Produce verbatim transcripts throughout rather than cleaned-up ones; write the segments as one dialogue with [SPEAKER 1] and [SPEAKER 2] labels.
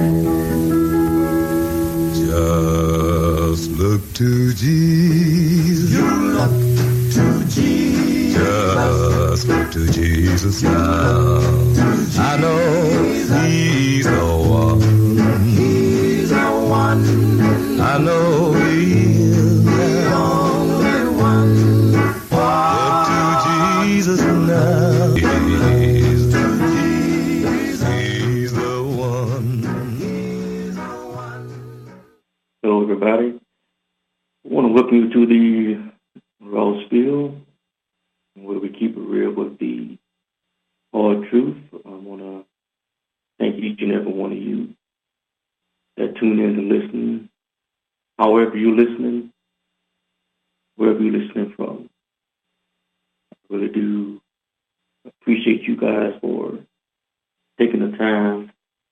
[SPEAKER 1] Just look to Jesus.
[SPEAKER 2] You look to Jesus.
[SPEAKER 1] Just look to Jesus now.
[SPEAKER 2] Jesus.
[SPEAKER 1] I know He's the one.
[SPEAKER 2] He's the one.
[SPEAKER 1] I know He is
[SPEAKER 2] the only one.
[SPEAKER 1] Look to Jesus now. He's the, he's the one.
[SPEAKER 2] He's the one.
[SPEAKER 3] Hello, everybody. I want to welcome you to the Raw Spill, where we keep it real with the hard truth. I want to thank each and every one of you that tune in to listen. However you're listening, wherever you're listening from, I really do appreciate you guys for taking the time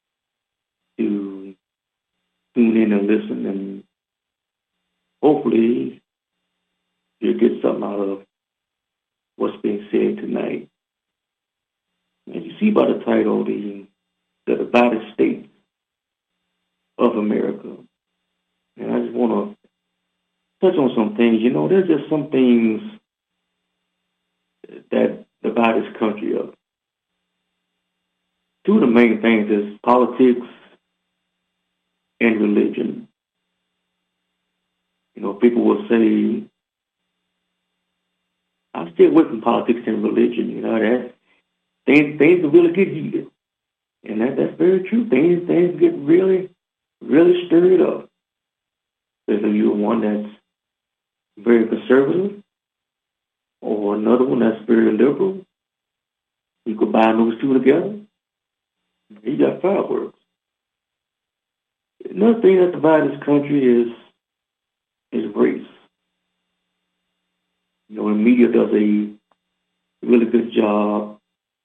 [SPEAKER 3] to tune in and listen, and hopefully you'll get something out of what's being said tonight. As you see by the title, the, the divided states of America. And I just want to touch on some things. You know, there's just some things that divide this country up. Two of the main things is politics and religion. You know, people will say, I stay away from politics and religion. You know, that things things really get heated. And that, that's very true. Things things get really, really stirred up. Especially you're one that's very conservative or another one that's very liberal. You combine those two together, you got fireworks. Another thing that divides this country is is race. You know, the media does a really good job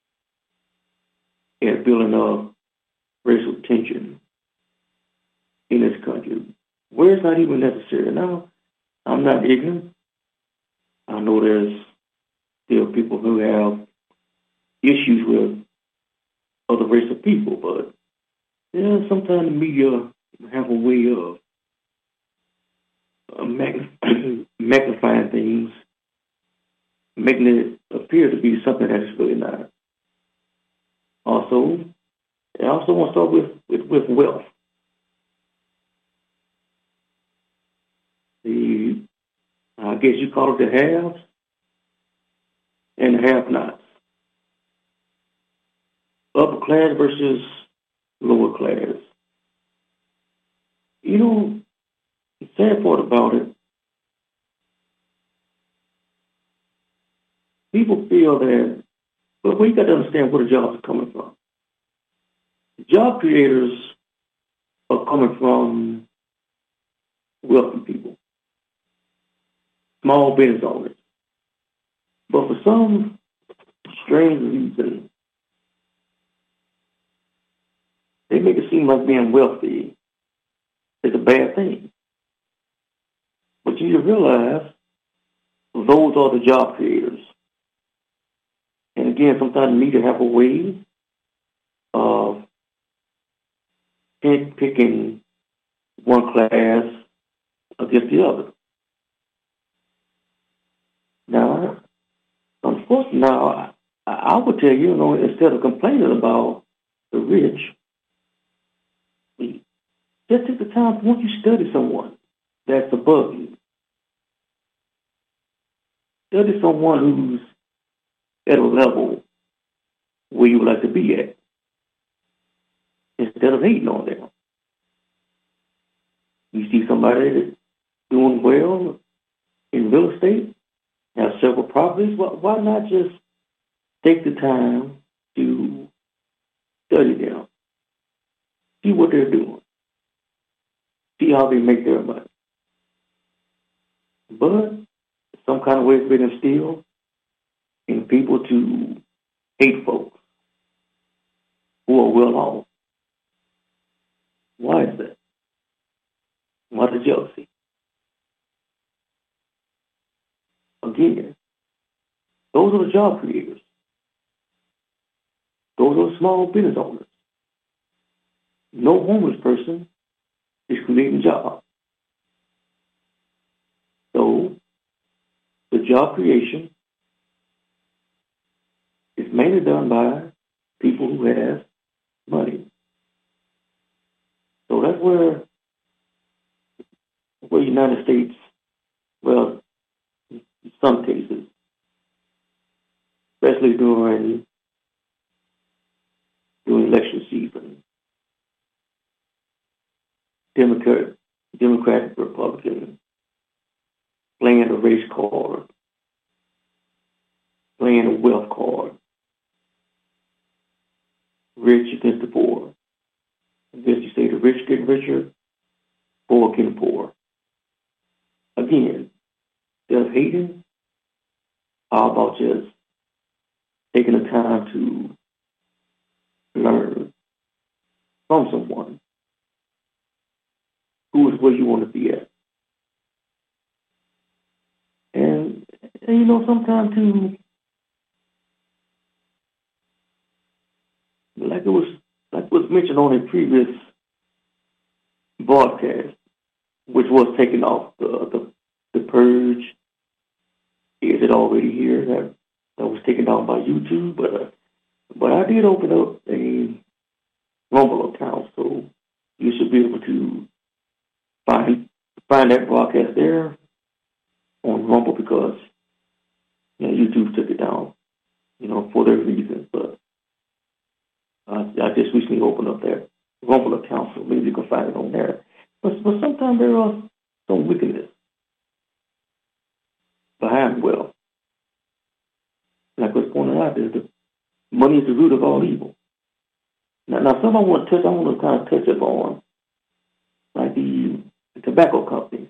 [SPEAKER 3] at building up racial tension in this country, where it's not even necessary. Now, I'm not ignorant. I know there's still people who have issues with other race of people, but yeah, sometimes the media have a way of uh, magnif- magnifying things, making it appear to be something that it's really not. Also, I also want to start with, with, with wealth. The, I guess you call it the haves and the have-nots. Upper class versus lower class. You know, the sad part about it, people feel that, but well, you got to understand where the jobs are coming from. The job creators are coming from wealthy people, small business owners. But for some strange reason, they make it seem like being wealthy is a bad thing. But you realize those are the job creators. And again, sometimes the media have a way of picking one class against the other. Now, unfortunately, now I, I would tell you, you know, instead of complaining about the rich, just take the time, once you study someone that's above you, study someone who's at a level where you would like to be at, instead of hating on them. You see somebody that's doing well in real estate, have several properties, why, why not just take the time to study them, see what they're doing, see how they make their money. But some kind of way it's been instilled in people to hate folks who are well off. Why is that? Why the jealousy? Again, those are the job creators. Those are the small business owners. no homeless person is creating jobs. So the job creation is mainly done by people who have money. So that's where where the United States, well, in some cases, especially during during election season, Democrat, Democratic, Republican, playing a race card, playing a wealth card, rich against the poor. I guess you say the rich get richer, poor getting poor. Again, just hating. How about just taking the time to learn from someone who is where you want to be at? And, and you know, sometimes too, like it was like was mentioned on a previous broadcast, which was taken off the the, the purge. Is it already here? That that was taken down by YouTube, but uh, but I did open up a Rumble account, so you should be able to find find that broadcast there on Rumble, because you know, YouTube took it down, you know, for their reasons. But uh, I just recently opened up that Rumble account, so maybe you can find it on there. But, but sometimes there are some wickedness behind wealth. Like what's pointed out, is the money is the root of all evil. Now, now some I want to touch, I want to kind of touch upon, like the, the tobacco companies.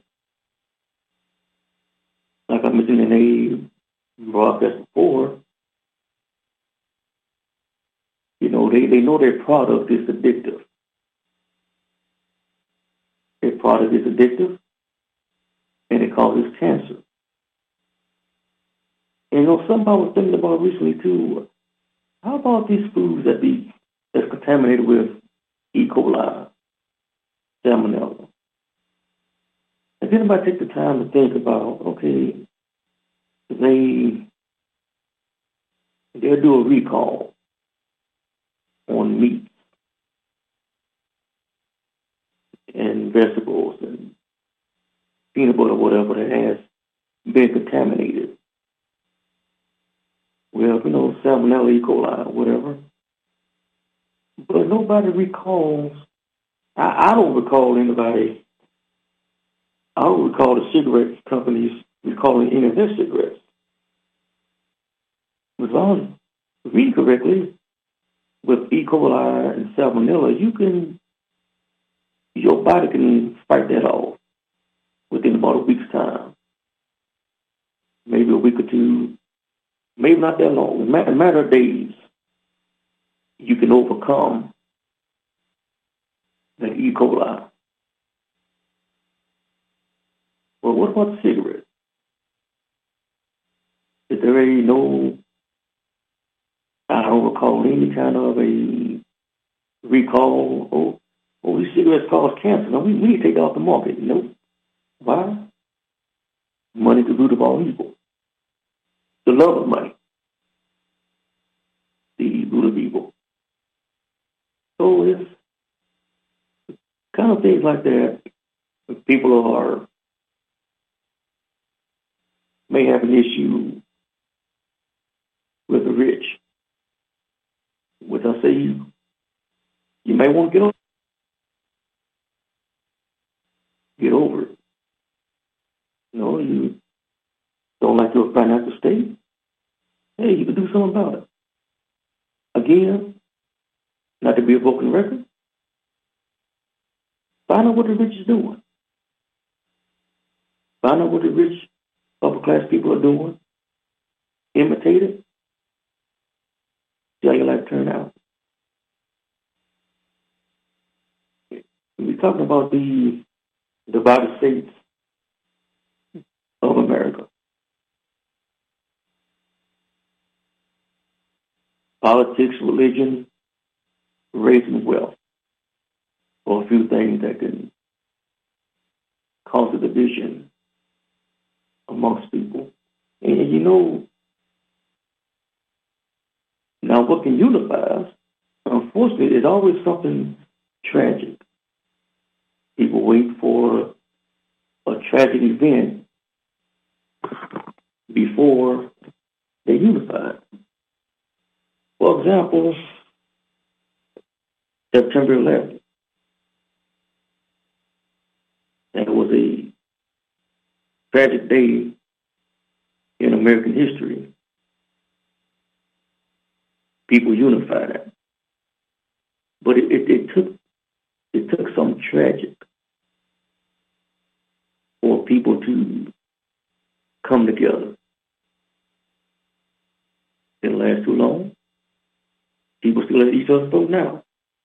[SPEAKER 3] Like I mentioned in a broadcast before, you know, they, they know their product is addictive. Their product is addictive, and it causes cancer. And, you know, something I was thinking about recently, too. How about these foods that be that's contaminated with E. coli, salmonella? If anybody take the time to think about, okay, they they'll do a recall on meat and vegetables and peanut butter, whatever that has been contaminated. Well, you know, salmonella, E. coli, whatever. But nobody recalls. I, I don't recall anybody. I don't recall the cigarette companies recalling any of their cigarettes. If I was reading correctly, with E. coli and salmonella, you can, your body can fight that off within about a week's time. Maybe a week or two, maybe not that long. In a matter of days, you can overcome that E. coli. Well, what about cigarettes? Is there any no, I don't recall any kind of a recall, oh, oh these cigarettes cause cancer. No, we, we need to take it off the market. Nope. Why? Money is the root of all evil. The love of money, the root of evil. So it's kind of things like that. People are may have an issue with the rich, which I say you, you may want to get over, get over it. You know, you don't like your financial state. Hey, you can do something about it. Again, not to be a broken record, find out what the rich is doing. Find out what the rich upper class people are doing. Imitate it. See how your life turn out. We're talking about the divided states of America. Politics, religion, race, and wealth. or a few things that can cause a division amongst people. And you know, now what can unify us, unfortunately, is always something tragic. People wait for a tragic event before they unify. For example, September eleventh. That was a tragic day in American history. People unified. But it, it, it took it took something tragic for people to come together. Didn't last too long. People still at each other's throat now.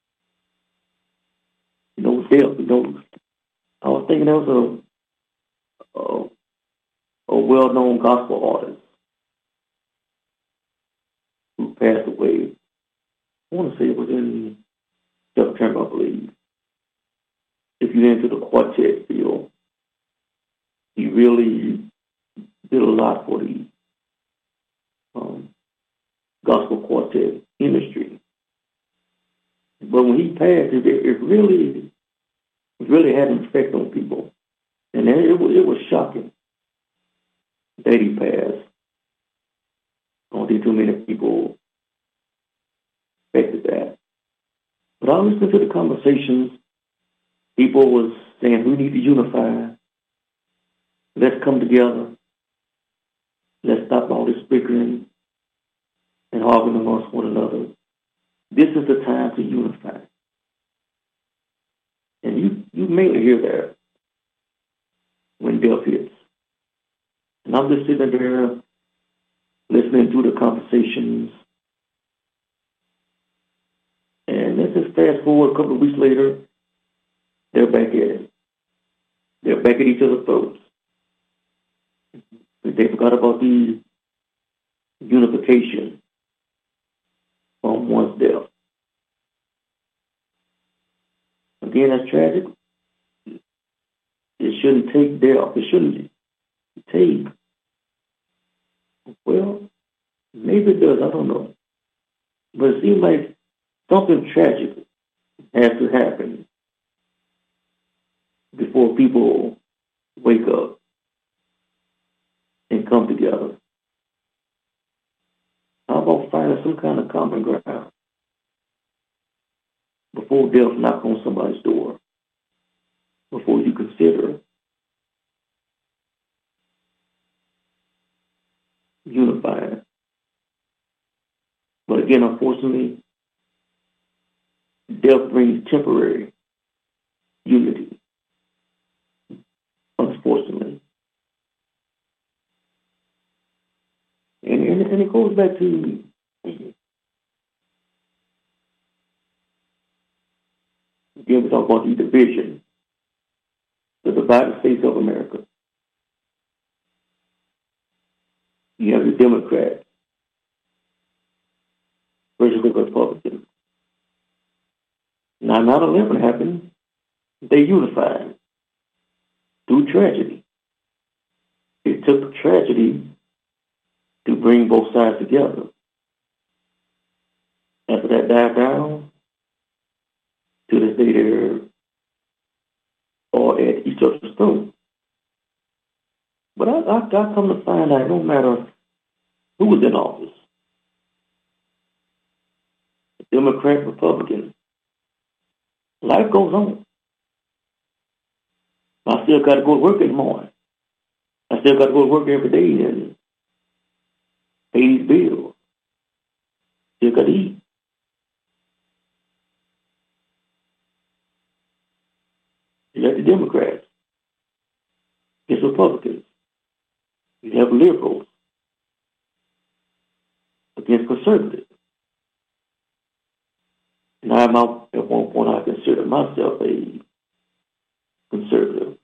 [SPEAKER 3] You know, still, you know, I was thinking there was a a, a well-known gospel artist who passed away. I want to say it was in September, I believe. If you're into the quartet field, he really did a lot for the um, gospel quartet industry. But when he passed, it, it really, it really had an effect on people, and it, it, was, it was shocking that he passed. I don't think too many people expected that. But I listened to the conversations. People was saying, we need to unify. Let's come together. Let's stop all this bickering and arguing amongst one another. This is the time to unify. And you, you mainly hear that when death hits. And I'm just sitting there listening to the conversations. And let's just fast forward a couple of weeks later, they're back at it. They're back at each other's throats. They forgot about the unification from one's death. Again, that's tragic. It shouldn't take death. It shouldn't take. Well, maybe it does. I don't know. But it seems like something tragic has to happen before people wake up and come together. How about finding some kind of common ground before death knocks on somebody's door? Before you consider unifying. But again, unfortunately, death brings temporary unity. Unfortunately. And, and, and it goes back to again, we talk about the division, the divided states of America. You have the Democrats versus the Republicans. Now, nine eleven happened, they unified through tragedy. It took tragedy to bring both sides together. After that died down, to this day they're all at each other's throat. But I, I, I come to find out no matter who was in office, Democrat, Republican, life goes on. I still got to go to work in the morning. I still got to go to work every day and pay these bills. Still got to eat. You have the Democrats. It's Republicans. You have liberals against conservatives. And I'm out, at one point I considered myself a conservative.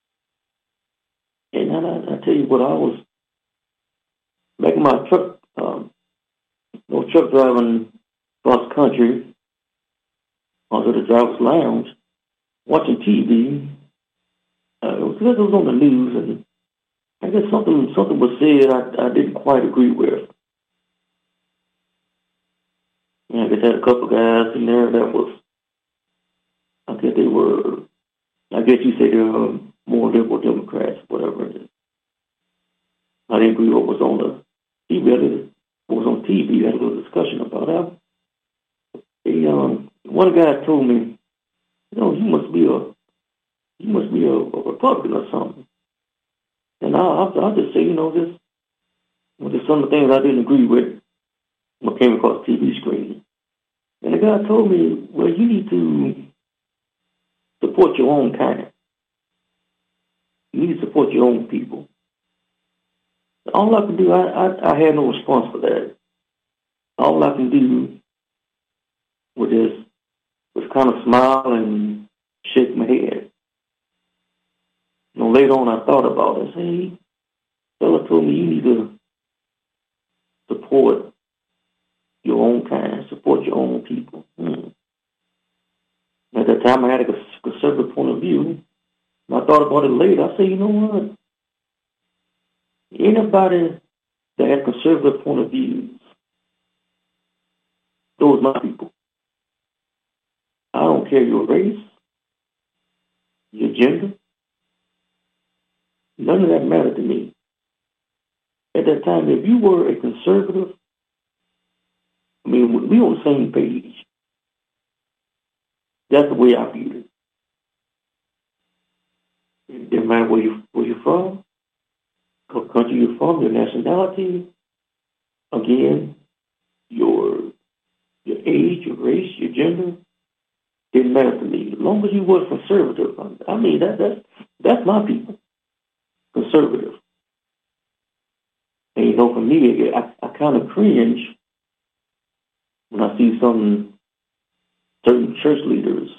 [SPEAKER 3] And I, I tell you what, I was making my truck, um, no truck driving across country onto the driver's lounge. watching T V. Uh, it, was, it was on the news, and I guess something something was said I, I didn't quite agree with. And I guess I had a couple guys in there that was, I guess they were, I guess you say they're more liberal Democrats, whatever it is. I didn't agree with what was on the T V. What was on T V, had a little discussion about that. They, um, one guy told me, you know, you must be a, you must be a, a Republican or something. And I, I, I'll just say, you know, this, well, there's some of the things I didn't agree with when I came across the T V screen. And the guy told me, well, you need to support your own kind. You need to support your own people. All I can do, I, I, I had no response for that. All I can do was just was kind of smile and shake my head. You know, later on I thought about it. I said, hey, fella told me you need to support your own kind, support your own people. Hmm. At that time I had a conservative point of view. And I thought about it later. I said, you know what? Anybody that has conservative point of views, those are my people. I don't care your race, your gender. None of that mattered to me. At that time, if you were a conservative, I mean, we were on the same page. That's the way I viewed it. It didn't matter where, you, where you're from, what country you're from, your nationality, again, your your age, your race, your gender, didn't matter to me. As long as you were conservative, I mean, that, that's, that's my people, conservative. And, you know, for me, I, I kind of cringe when I see some certain church leaders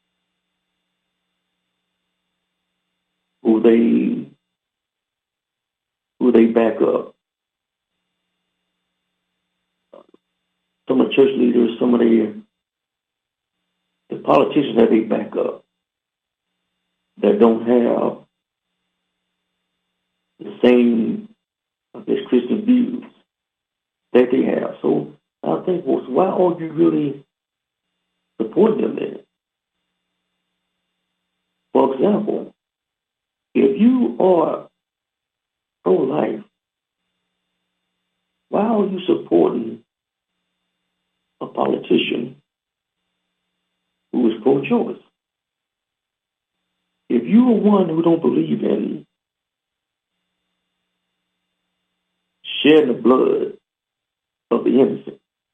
[SPEAKER 3] who they who they back up. Some of the church leaders, some of the, the politicians that they back up that don't have the same, I guess, Christian views that they have. So I think, well, so why aren't you really supporting them then? For example, if you are pro-life, why are you supporting a politician who is pro-choice? If you are one who don't believe in shedding the blood of the innocent,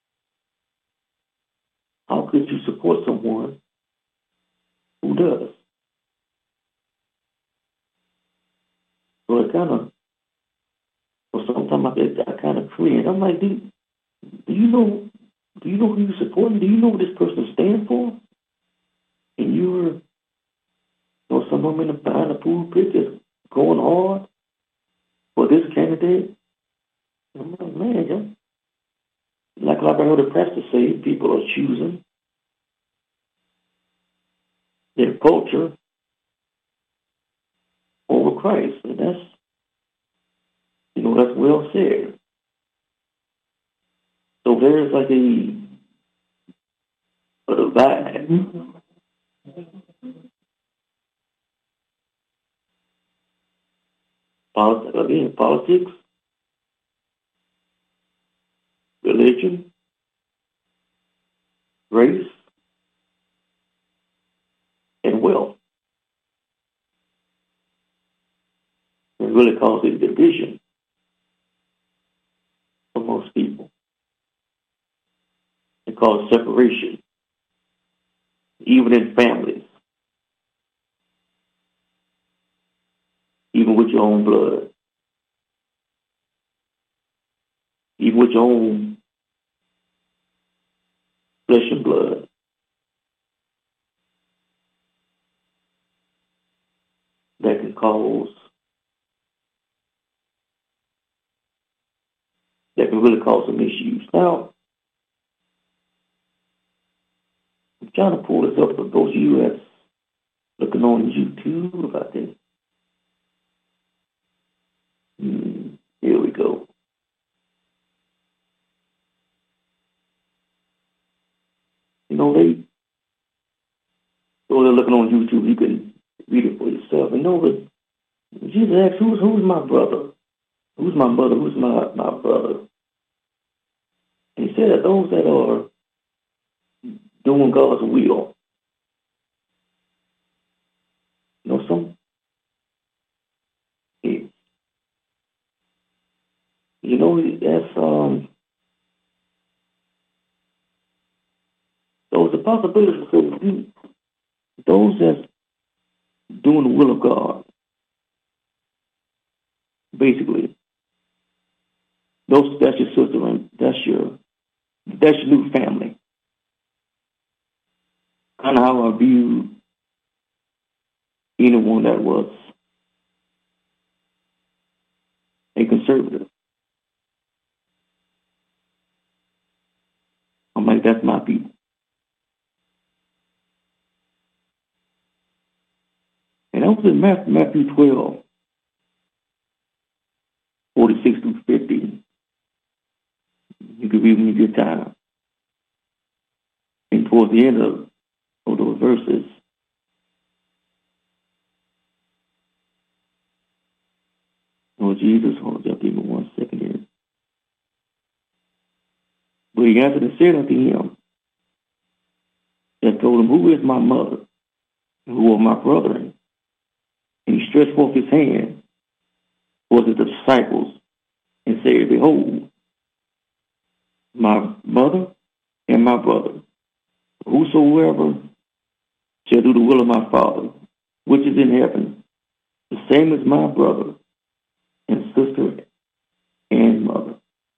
[SPEAKER 3] how could you support someone who does? So it kind of, well, sometimes I, get, I kind of cringe. I'm like, do, do you know, do you know who you're supporting? Do you know what this person stands for? And you're, you know, some of them in the, behind the pulpit just going hard for this candidate. I'm like, man, yeah. like like I heard a pastor say, people are choosing their culture over Christ, and that's, you know, that's well said. So there's like a, a divide. Politics, again, politics, religion, race, and wealth. It really causes division for most people. It causes separation, even in families, even with your own blood, even with your own flesh and blood. That can cause, that can really cause some issues. Now, I'm trying to pull this up for those of you that's looking on YouTube about this. Hmm, here we go. You know, they, so they're looking on YouTube, you can read it for yourself. And know that Jesus asked, who's, who's my brother? Who's my mother? Who's my, my brother? And he said that those that are doing God's will. You know, some, it, you know, that's, um, those the possibilities. So you, those that's doing the will of God, basically, those that's your sister and that's your that's your new family. Kind of how I view anyone that was a conservative. I'm like, that's my people. And that was in Matthew twelve, forty-six through fifty. You can read when you get time. And towards the end of, of those verses, Lord Jesus, hold on, just give me one second here. But he answered and said unto him, and told him, who is my mother? And who are my brethren? And he stretched forth his hand towards the disciples and said, behold, my mother and my brother. Whosoever shall do the will of my Father, which is in heaven, the same as my brother and sister and mother.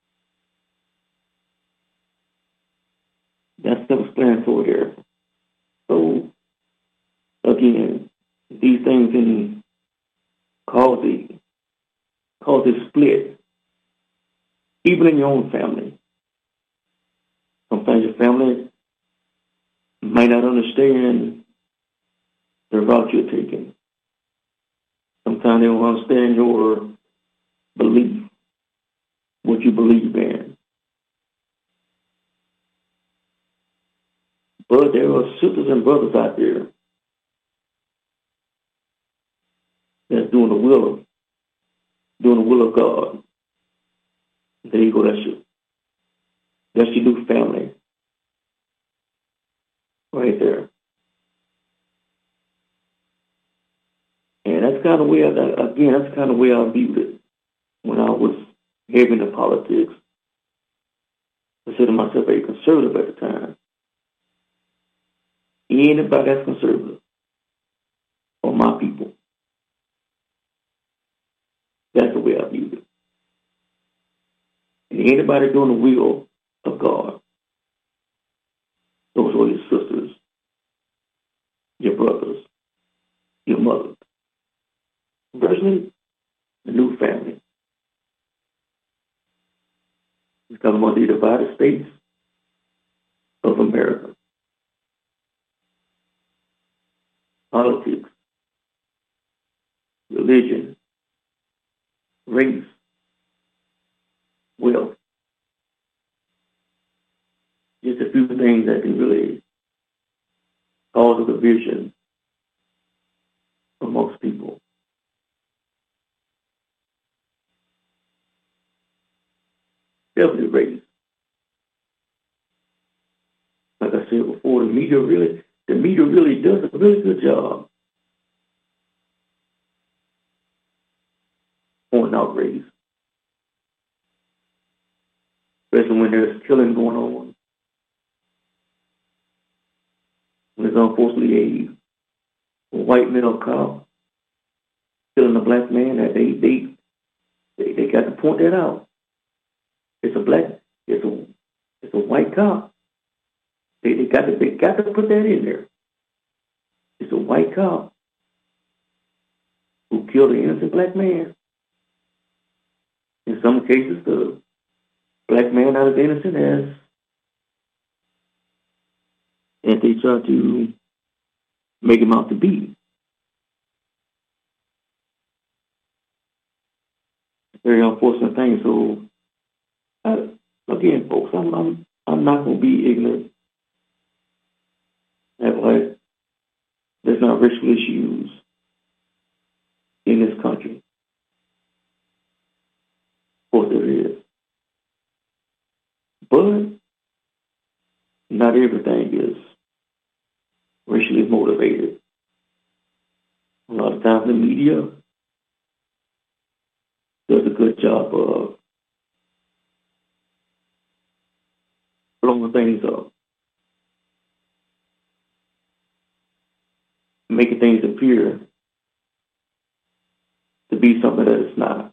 [SPEAKER 3] That's self-explanatory here. So, again, these things can cause a, cause a split, even in your own family. Sometimes your family might not understand the route you're taking. Sometimes they don't understand your belief, what you believe in. But there are sisters and brothers out there that's doing the will of, doing the will of God. There you go, that's your, that's your new family. Right there. And that's kind of where, again, that's kind of where I viewed it when I was heavy into politics. I considered myself a conservative at the time. Anybody that's conservative or my people, that's the way I viewed it. And anybody doing the will of God, those are your sisters, your brothers, your mothers. Personally, the new family. We're talking about the divided states of America. Politics, religion, race, wealth. Just a few things that can really cause a division amongst people. Definitely race. Like I said before, the media really, the media really does a really good job on out race. Especially when there's killing going on. When there's unfortunately a white male cop killing a black man, that they they they, they got to point that out. It's a black, it's a it's a white cop. They, they got to they got to put that in there. It's a white cop who killed an innocent black man. In some cases, the black man not as innocent as, and they try to make him out to be. very unfortunate thing. So, I, again, folks, I'm, I'm, I'm not going to be ignorant. Act like there's not racial issues in this country. Of course there is. But not everything is racially motivated. A lot of times the media does a good job of blowing things up, making things appear to be something that it's not.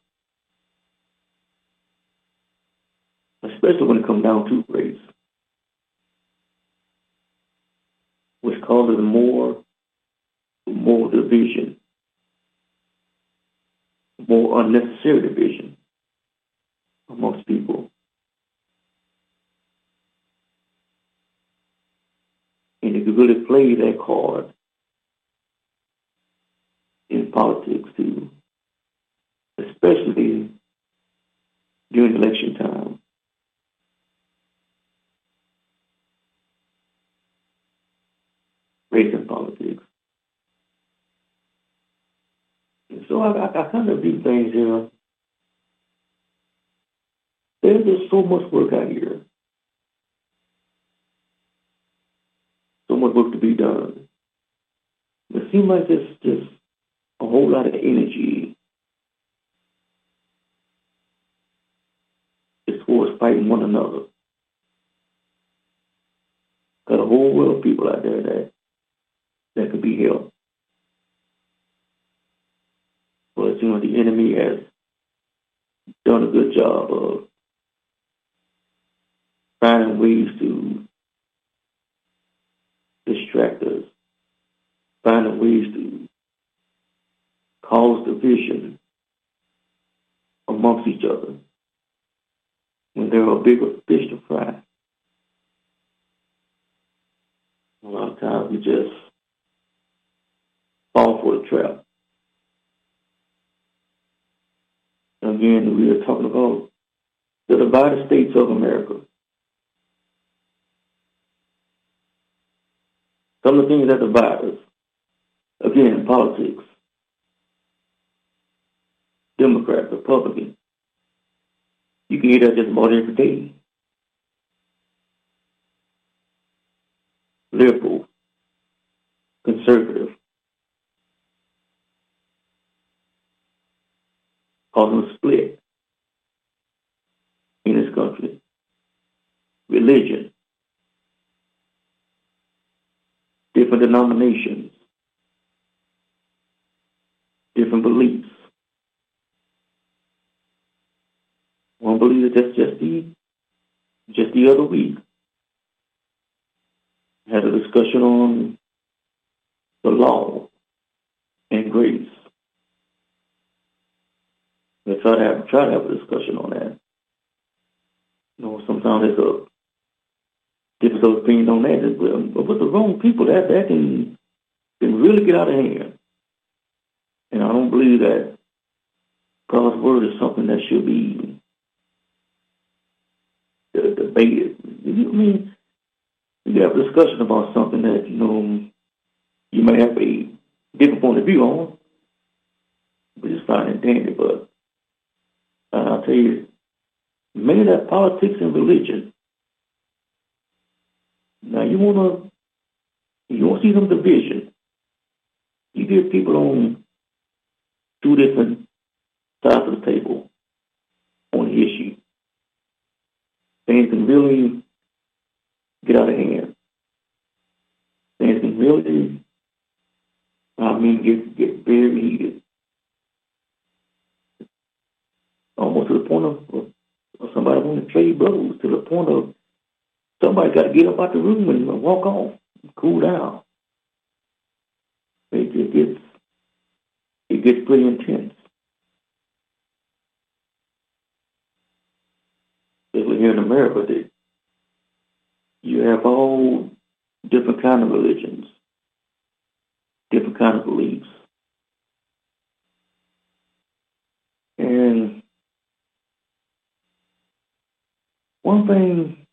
[SPEAKER 3] Especially when it comes down to race, which causes more, more division, more unnecessary division amongst people. And if you really play that card in politics too, especially during election time, race and politics. And so I, I, I kind of view things here. There's just so much work out here. So much work to be done. It seems like there's just a whole lot of energy is towards fighting one another. Got a whole world of people out there that that could be helped. But, you know, the enemy has done a good job of finding ways to distract us, finding ways to cause division amongst each other when there are bigger fish to fry. A lot of times we just fall for the trap. Again, we are talking about the divided states of America. Some of the things that divide us, again, politics, Democrat, Republican, you can hear that just about every day. Liberal, conservative, causing a split in this country. Religion, different denominations, different beliefs. One believer just just the just the other week had a discussion on the law and grace. They try to have try to have a discussion on that. You know, sometimes there's a difference of opinion on that. But with the wrong people, that that can can really get out of hand. And I don't believe that God's word is something that should be debated. I mean, you can have a discussion about something that, you know, you may have a different point of view on, but it's fine and dandy. But uh, I'll tell you, many of that politics and religion. Now you wanna you wanna see some division. You get people on two different sides of the table on the issue. Things can really get out of hand. Things can really, I mean, get get very heated, almost to the point of, of, of somebody wanting to trade blows, to the point of somebody got to get up out the room and walk off, and cool down. It, it gets it gets pretty intense. Especially here in America, that you have all different kind of religions, different kind of beliefs. And one thing,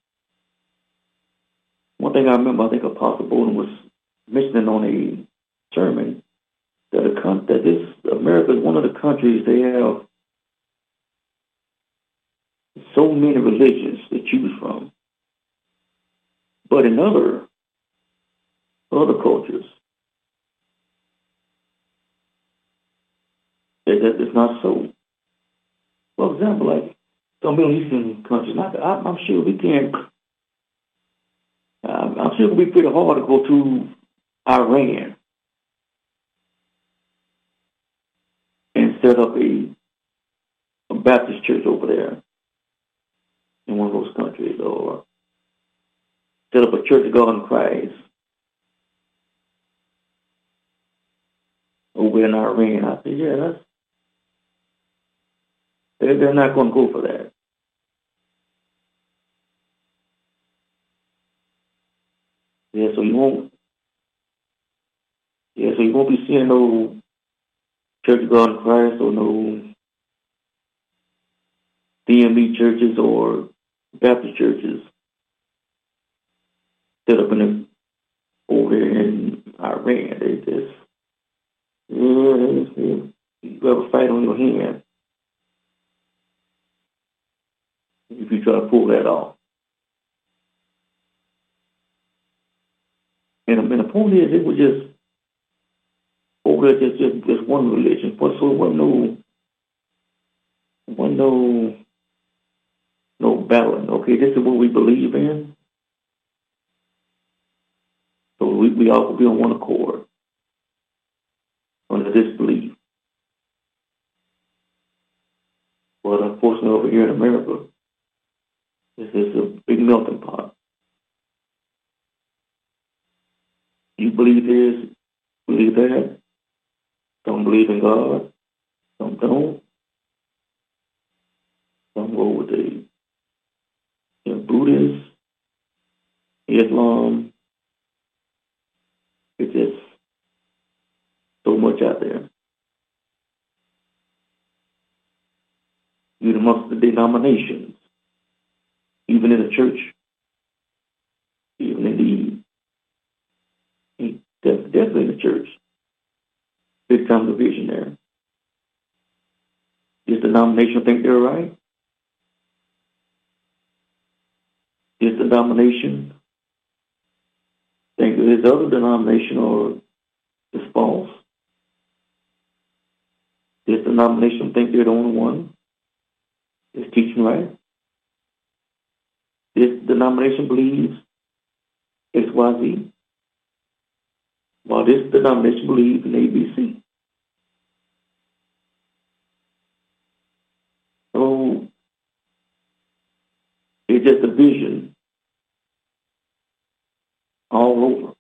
[SPEAKER 3] one thing I remember, I think Apostle Bolden was mentioning on a sermon that a con- that this America is one of the countries they have so many religions to choose from, but in other other cultures, that, that it's not so. For example, like some Middle Eastern countries, not, I, I'm sure we can't. I'm, I'm sure it would be pretty hard to go to Iran and set up a, a Baptist church over there in one of those countries, or set up a Church of God in Christ over in Iran. I said, yeah, that's they're, they're not going to go for that. Yeah, so you won't. Yeah, so you won't be seeing no Church of God in Christ or no D M B churches or Baptist churches set up in the, over there in Iran. They just, yeah, they just, you have a fight on your hand if you try to pull that off. And, and the point is, it was just over there, just, just, just one religion. But so it wasn't no, wasn't no, no battling. Okay, this is what we believe in. So we, we all could be on one accord under this belief. But unfortunately, over here in America, this is a big melting pot. You believe this, believe that. Some believe in God, some don't. Some go with the you know, Buddhists, Islam. It's just so much out there. Even amongst the denominations, even in the church, even in the, definitely in the church, big time division there. This denomination think they're right. This denomination think that this other denomination or is false. This denomination think they're the only one that's teaching right. This denomination believes X Y Z, while this denomination believes in A B C. So it's just a division all over.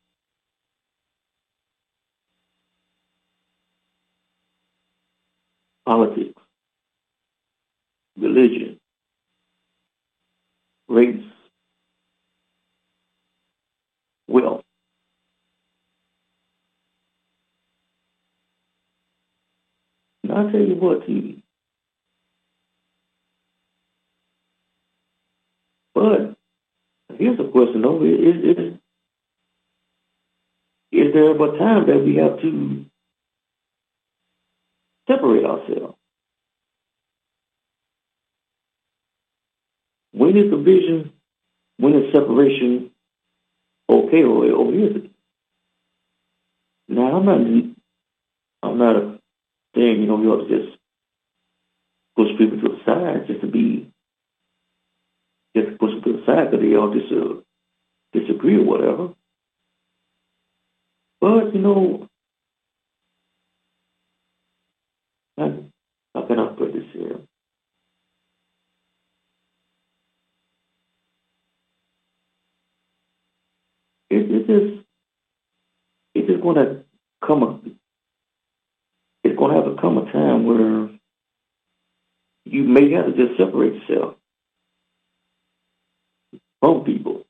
[SPEAKER 3] Politics, religion, race, wealth. And I tell you what, T V. But here's a question though: Is, is, is there a time that we have to separate ourselves? When is division? When is separation okay, or, or is it? Now I'm not. I'm not a, saying you know you ought to just push people to the side just to be just to push them to the side because they all dis- uh, disagree or whatever. But you know, how, how can I put this here? It, it just it's just going to come a it's going to have to come a time where you may have to just separate yourself from people.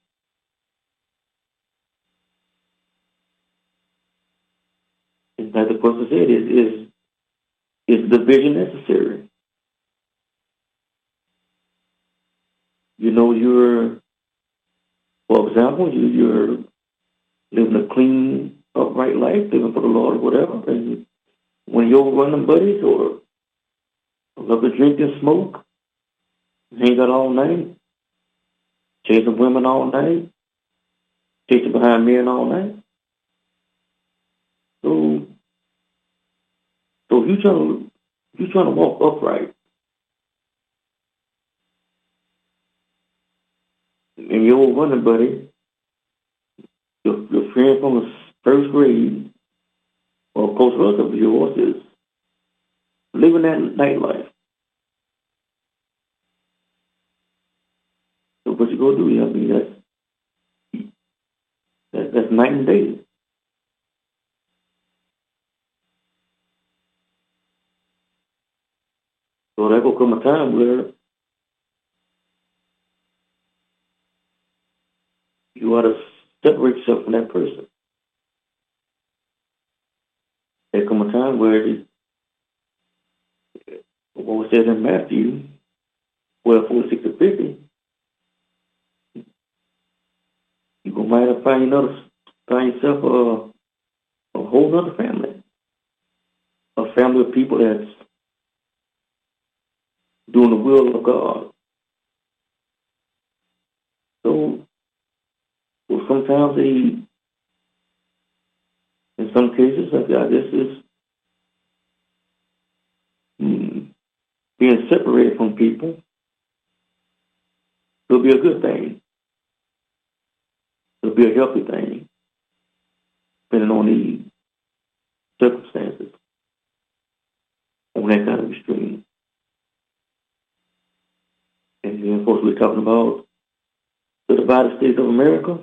[SPEAKER 3] And like the person said, is is is division necessary? You know, you're example, you, you're living a clean, upright life, living for the Lord or whatever, and when you're running buddies or love to drink and smoke, hang out all night, chasing women all night, chasing behind men all night. So, so if you trying to, if you trying to walk upright, and your old running buddy, your, your friend from the first grade, or a close relative of yours is living that nightlife. So what you gonna do? I mean, that's that, that's night and day. So there will come a time where you ought to separate yourself from that person. There come a time where what was said in Matthew twelve, forty-six to fifty, you gonna might have find another find yourself a a whole other family. A family of people that's doing the will of God. So, so sometimes they, in some cases, I guess is hmm, being separated from people will be a good thing. It'll be a healthy thing, depending on the circumstances, on that kind of extreme. And then, of course, we're talking about the divided states of America.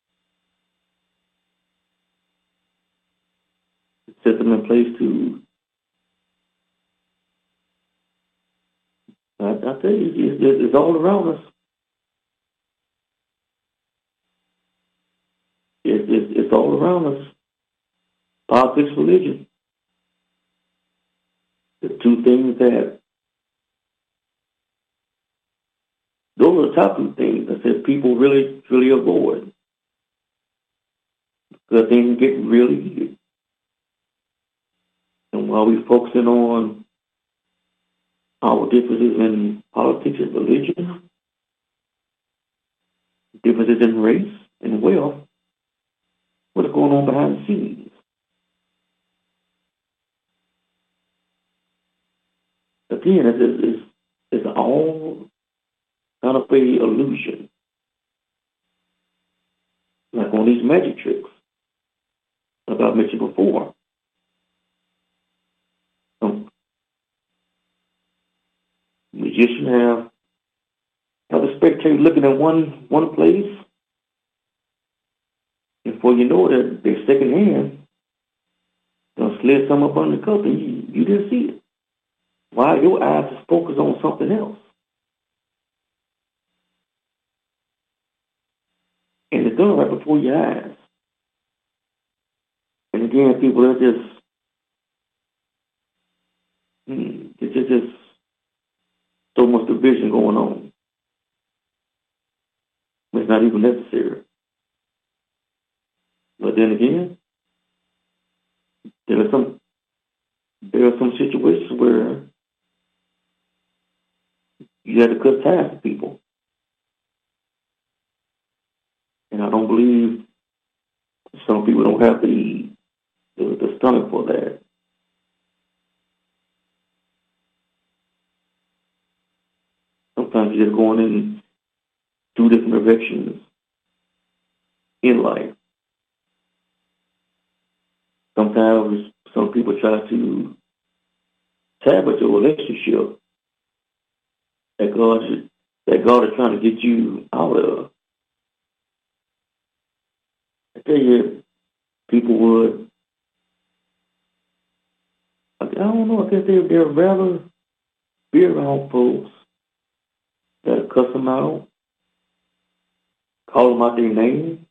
[SPEAKER 3] Set them in place to, I, I tell you, it's, it's, it's all around us. It's, it's, it's all around us. Politics, religion. The two things that, those are the top two things that said people really, really avoid. Because things get really heated. And while we're focusing on our differences in politics and religion, differences in race and wealth, what's going on behind the scenes? Again, it's, it's, it's all kind of a illusion. Like on these magic tricks, like I mentioned before. Um, magician have have the spectator looking at one one place, and before you know it, their second hand gonna slid some up under the cup, and you, you didn't see it. Why? Your eyes is focused on something else. And it's done right before your eyes. And again, people are just, hmm, it's just, just so much division going on. It's not even necessary. But then again, there are some there are some situations where you have to cut ties with people. And I don't believe some people don't have the the, the stomach for that. Sometimes you're just going in two different directions in life. Sometimes some people try to sabotage your relationship that God is, that God is trying to get you out of. I tell you, people would, I don't know, I guess they, they'd rather be around folks that cuss them out, call them out their name,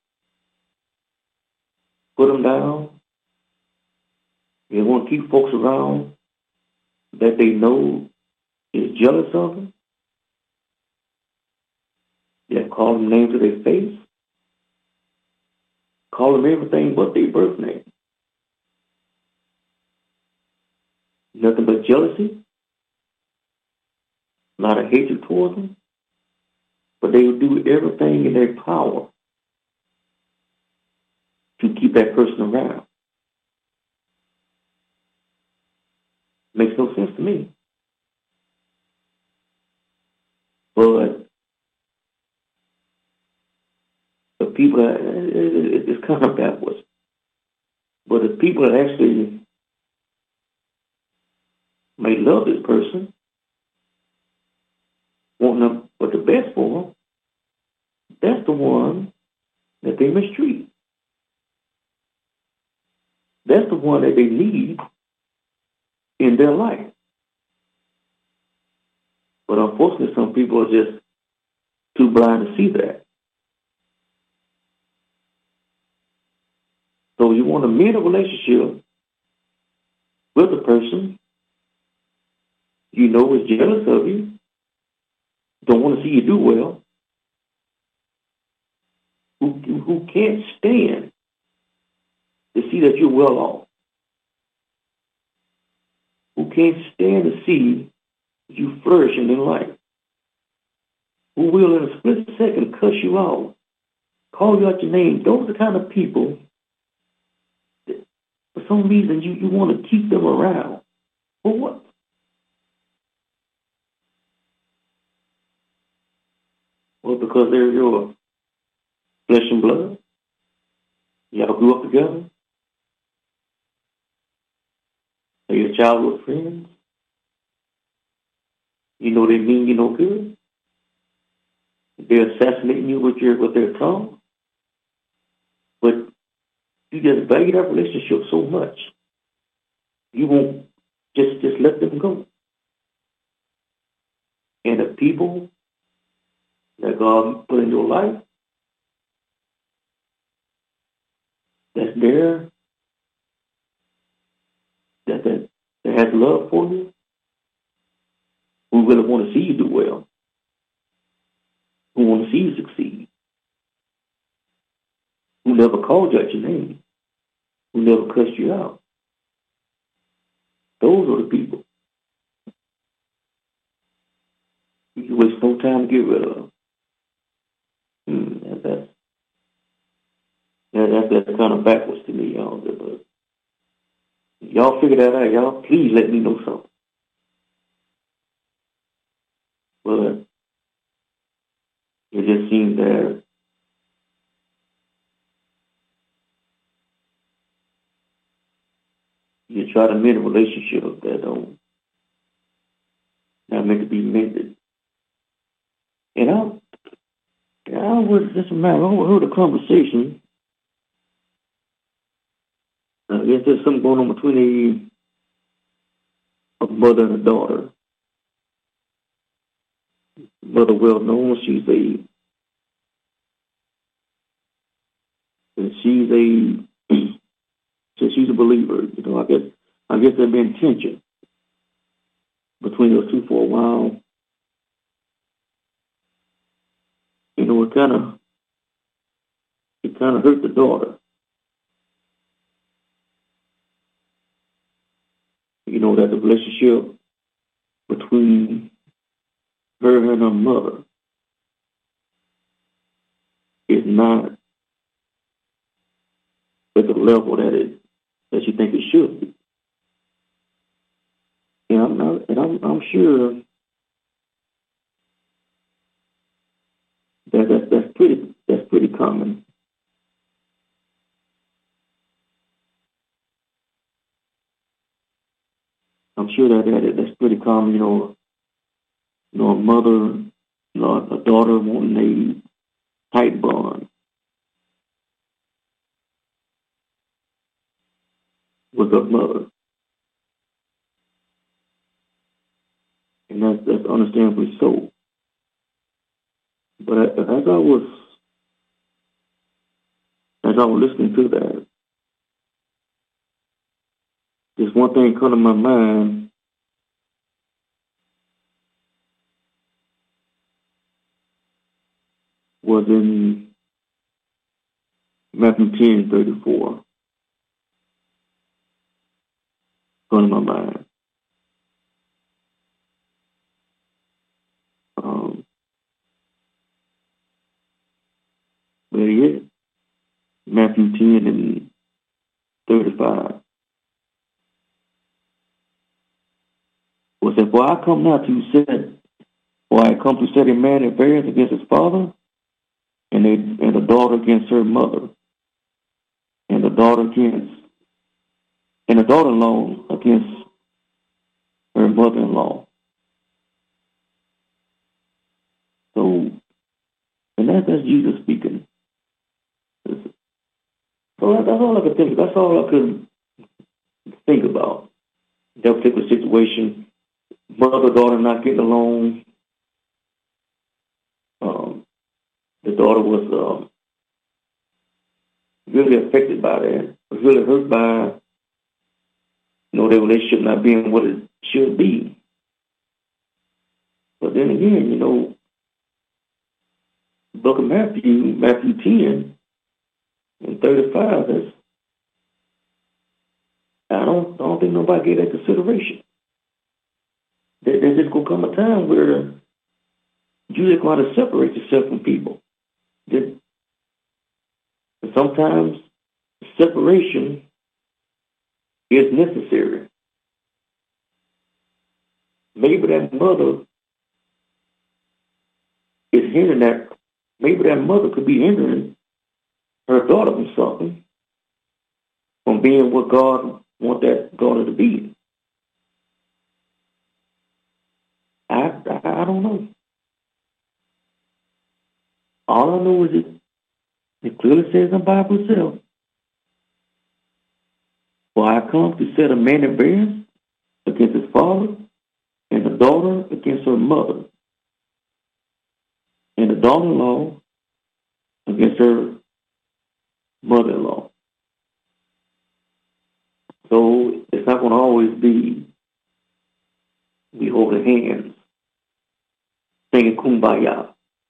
[SPEAKER 3] put them down. They want to keep folks around that they know is jealous of them. They call them names to their face. call them everything but their birth name. Nothing but jealousy, a lot of hatred towards them, but they will do everything in their power to keep that person around. Makes no sense to me. But the people, that, it's kind of backwards. But the people that actually may love this person, want them but the best for them, that's the one that they mistreat. That's the one that they need in their life. But unfortunately, some people are just too blind to see that. So you want to mend a relationship with a person you know is jealous of you, don't want to see you do well, who, who can't stand to see that you're well off, who can't stand to see you flourishing in life, who will in a split second cuss you out, call you out your name. Those are the kind of people that for some reason you, you want to keep them around. For what? Well, because they're your flesh and blood. Y'all grew up together. They're your childhood friends. You know they mean you no good. They're assassinating you with your with their tongue. But you just value that relationship so much, you won't just, just let them go. And the people that God put in your life, that's there, that, that, that has love for you, who really want to see you do well, who want to see you succeed, who never called you out your name, who never cussed you out. Those are the people you waste no time to get rid of. Hmm, that, that's, that, that's, that's kind of backwards to me, y'all. But y'all figure that out. Y'all, please let me know something. But it just seems that you try to mend a relationship that don't not meant to be mended. And I, I was just a matter. I heard a conversation. I guess there's something going on between a, a mother and a daughter. Mother, well known, she's a and she's a so she's a believer. You know, I guess I guess there's been tension between those two for a while. You know, it kind of it kind of hurt the daughter. You know, that the relationship between her and her mother is not at the level that it that you think it should be. And I'm not, and I'm, I'm sure that that's, that's pretty that's pretty common. I'm sure that, that that's pretty common. You know, you know, a mother, you know, a daughter wanting a tight bond with her mother, and that's that's understandably so. But as I was as I was listening to that, there's one thing come to my mind. Was in Matthew Matthew ten thirty-four. Going to my mind. Um, but yeah, Matthew ten and thirty-five. Was that, for I come now to set, for I come to set a man at variance against his father, and a, and a daughter against her mother, and a daughter against, and a daughter-in-law against her mother-in-law. So, and that, that's Jesus speaking. So that, that's all I could think. That's all I could think about. That particular situation, mother daughter not getting along. Um, the daughter was um, really affected by that. Was really hurt by, you know, their relationship not being what it should be. But then again, you know, book of Matthew, Matthew ten and thirty-five, that's, I don't, I don't think nobody gave that consideration. There, there's just going to come a time where you just going to separate yourself from people. That sometimes separation is necessary. Maybe that mother is hindering that. Maybe that mother could be hindering her daughter from something, from being what God wants that daughter to be. I, I, I don't know. All I know is it, it clearly says in the Bible itself, for I come to set a man at variance against his father, and the daughter against her mother, and the daughter-in-law against her mother-in-law. So it's not going to always be we holding hands, singing kumbaya.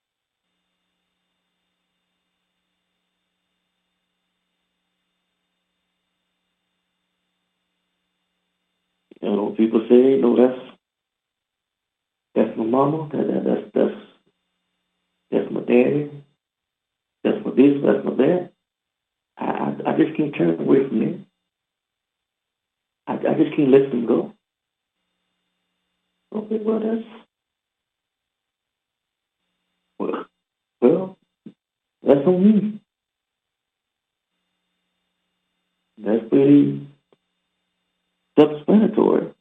[SPEAKER 3] You know, people say, no, that's that's my mama, that, that, that's that's that's my daddy, that's my this, that's my that. I, I, I just can't turn away from it. I, I just can't let them go. Okay, well, that's, well, well that's on me. That's pretty self-explanatory.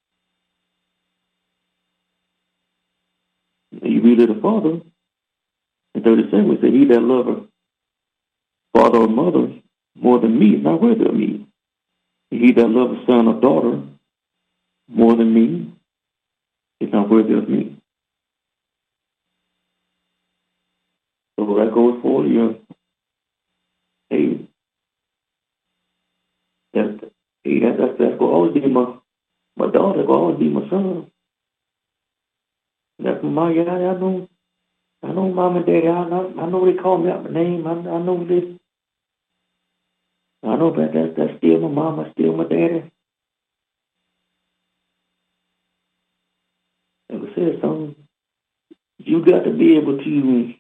[SPEAKER 3] You read of the Father, in thirty-seven, we say, he that loveth father or mother more than me is not worthy of me. He that loveth son or daughter more than me is not worthy of me. So that goes for you. Hey, that's, hey, that, that's, that's going to always be my, my daughter, that's going to always be my son. That's my, yeah, I know, I know mom and daddy, I know, I know they call me out my name, I, I know this. I know that, that that's still my mom, that's still my daddy. Like I said, something, you got to be able to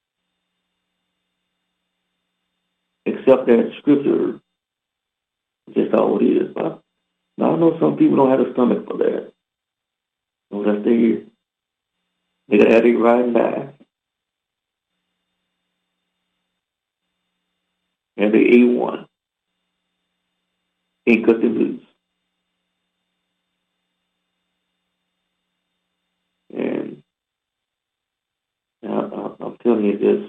[SPEAKER 3] accept that scripture, just how it is. But I know some people don't have a stomach for that. So that's they, they got to have it right and die. And they A one. Ain't cut them loose. And I, I, I'm telling you this.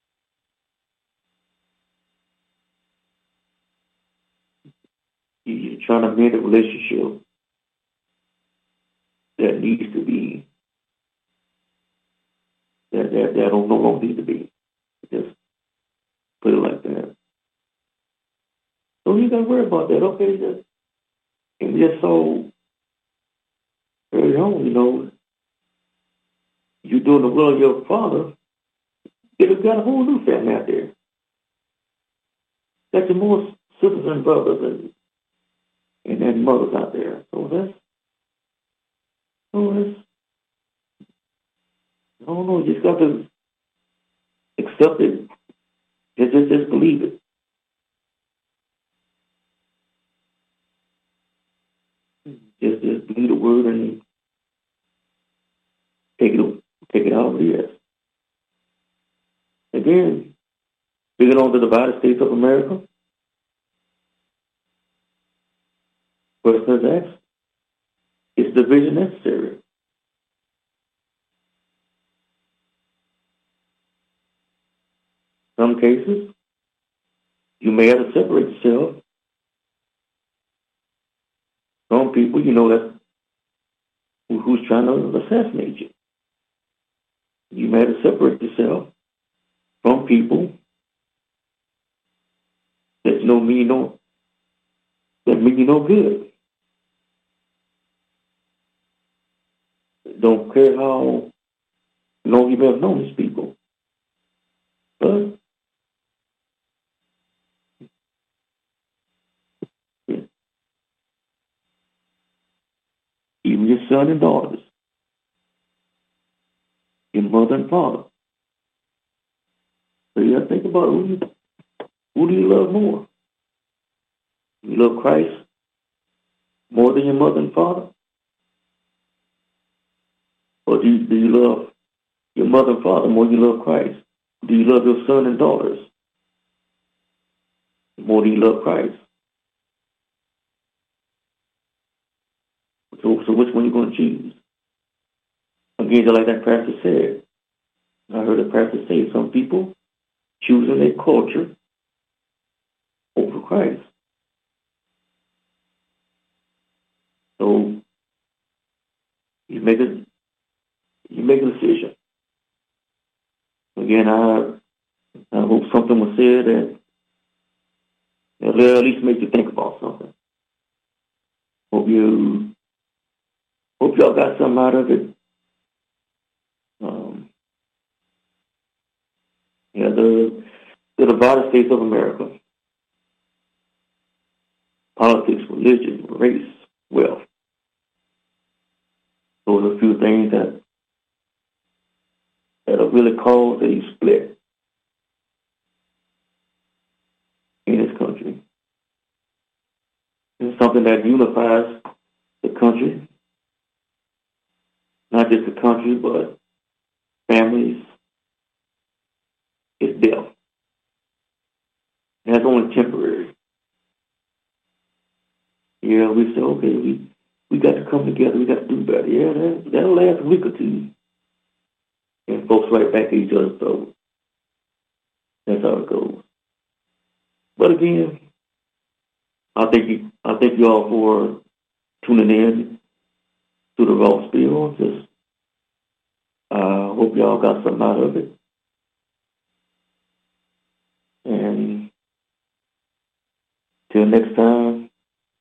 [SPEAKER 3] You, you're trying to mend a relationship that needs to be, that, that, that don't no longer need to be. Just put it like that. So you got to worry about that, okay? Just, and just so early on, you know, you doing the will of your father, it'll got a whole new family out there. got your more sisters and brothers and and, and mothers out there. So that's, so that's, I don't know, you just got to accept it. Just, just, just believe it. Just, just believe the word and take it, take it out of the earth. Again, speaking on the divided states of America, question is asked, is division necessary? Some cases, you may have to separate yourself. Some people, you know, that's who, who's trying to assassinate you. You may have to separate yourself from people that you know mean no, that mean you no good. Don't care how long you may have known these people, but yeah, even your son and daughters, your mother and father. So you got to think about who you, who do you love more? You love Christ more than your mother and father? Or do you, do you love your mother and father more than you love Christ? Do you love your son and daughters more than you love Christ? So, so which one are you going to choose? Again, just like that pastor said, I heard a pastor say some people choosing their culture over Christ. So you make a you make a decision. Again, I I hope something was said that that'll at least make you think about something. Hope you hope y'all got something out of it. Um, yeah, the the divided states of America. Politics, religion, race, wealth. Those are a few things that that have really caused a split in this country. It's something that unifies the country, not just the country, but families. It's death. And that's only temporary. Yeah, we say, okay, we, we got to come together, we got to do better. Yeah, that, that'll last a week or two. And folks right back at each other's throat. That's how it goes. But again, I thank you I thank you all for tuning in to the Raw Spiel. Just uh hope y'all got something out of it. And till next time,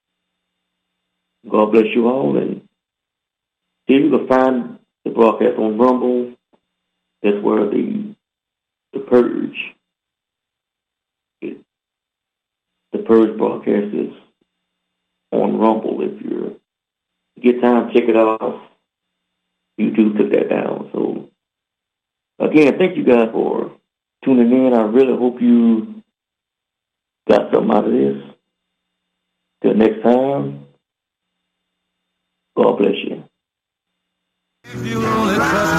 [SPEAKER 3] God bless you all. And here you can find the broadcast on Rumble. That's where the the Purge, it, the Purge broadcast is on Rumble. If you get time, check it out. YouTube took that down. So again, thank you guys for tuning in. I really hope you got something out of this. Till next time, God bless you.
[SPEAKER 1] If you only trust